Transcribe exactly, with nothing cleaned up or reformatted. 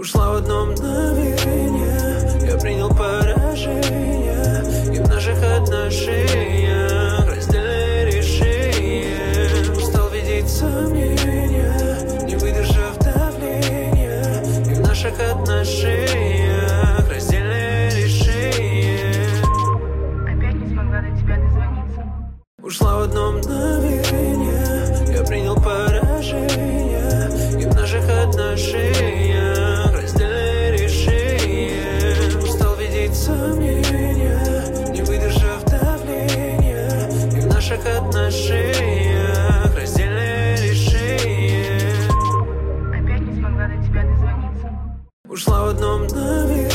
Ушла в одно мгновение, я принял поражение, и в наших отношениях раздельное решение. Устал видеть сомнения, не выдержав давления, и в наших отношениях раздельное решение. Опять не смогла до тебя дозвониться. Ушла в одно мгновение, я принял поражение, и в наших отношениях